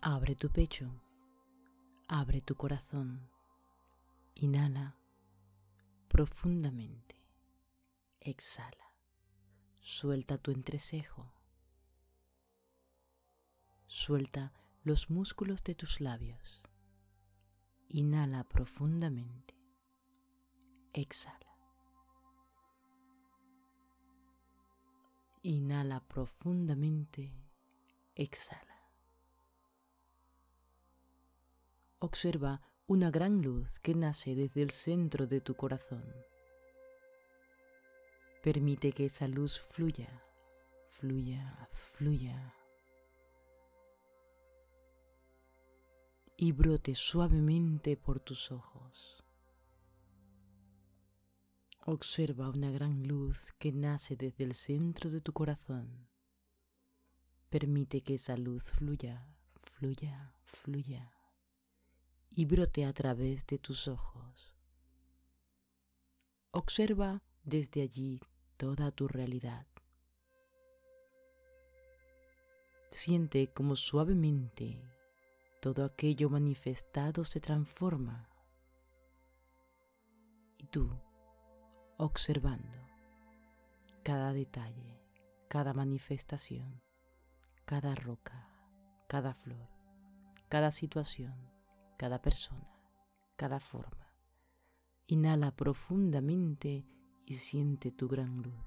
Abre tu pecho, abre tu corazón, inhala profundamente, exhala, suelta tu entrecejo, suelta los músculos de tus labios, inhala profundamente, exhala, inhala profundamente, exhala. Observa una gran luz que nace desde el centro de tu corazón. Permite que esa luz fluya, fluya, fluya y brote suavemente por tus ojos. Observa una gran luz que nace desde el centro de tu corazón. Permite que esa luz fluya, fluya, fluya y brote a través de tus ojos. Observa desde allí toda tu realidad. Siente cómo suavemente todo aquello manifestado se transforma y tú, observando cada detalle, cada manifestación, cada roca, cada flor, cada situación, cada persona, cada forma. Inhala profundamente y siente tu gran luz.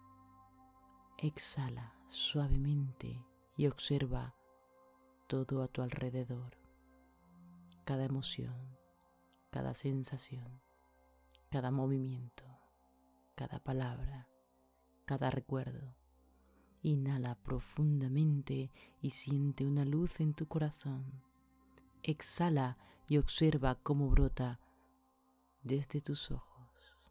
Exhala suavemente y observa todo a tu alrededor, cada emoción, cada sensación, cada movimiento, cada palabra, cada recuerdo. Inhala profundamente y siente una luz en tu corazón. Exhala y observa cómo brota desde tus ojos.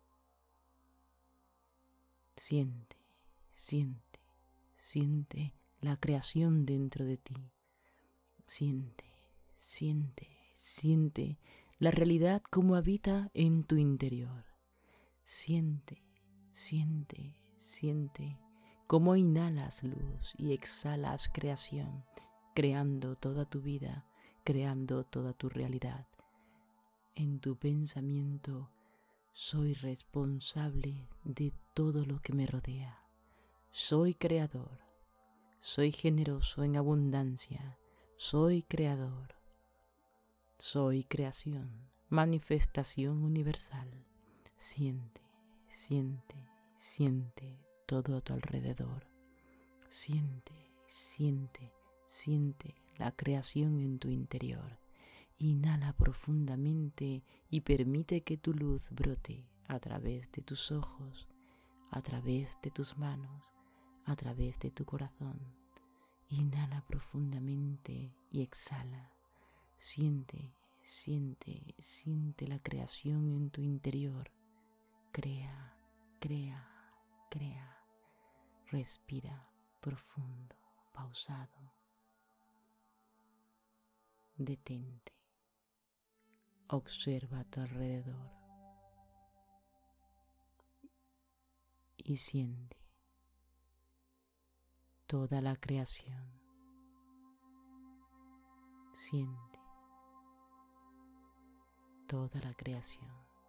Siente, siente, siente la creación dentro de ti. Siente, siente, siente la realidad como habita en tu interior. Siente, siente, siente cómo inhalas luz y exhalas creación, creando toda tu vida, creando toda tu realidad. En tu pensamiento, soy responsable de todo lo que me rodea. Soy creador, soy generoso en abundancia, soy creador, soy creación, manifestación universal. Siente, siente, siente todo a tu alrededor. Siente, siente, siente la creación en tu interior. Inhala profundamente y permite que tu luz brote a través de tus ojos, a través de tus manos, a través de tu corazón. Inhala profundamente y exhala. Siente, siente, siente la creación en tu interior. Crea, crea, crea. Respira profundo, pausado. Detente. Observa a tu alrededor y siente toda la creación. Siente toda la creación.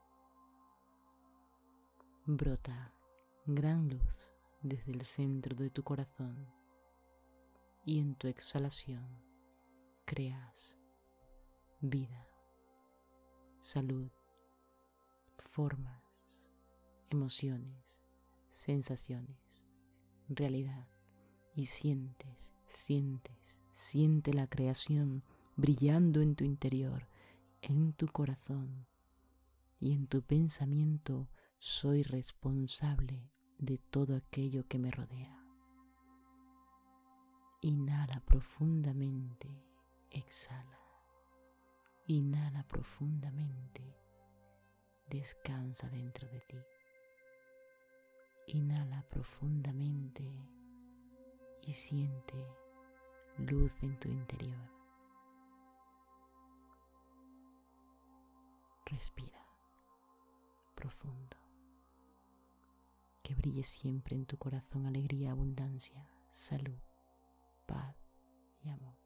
Brota gran luz desde el centro de tu corazón y en tu exhalación creas vida, salud, formas, emociones, sensaciones, realidad y sientes, siente la creación brillando en tu interior, en tu corazón y en tu pensamiento. Soy responsable de todo aquello que me rodea. Inhala profundamente, exhala. Inhala profundamente, descansa dentro de ti. Inhala profundamente y siente luz en tu interior. Respira profundo. Que brille siempre en tu corazón alegría, abundancia, salud, paz y amor.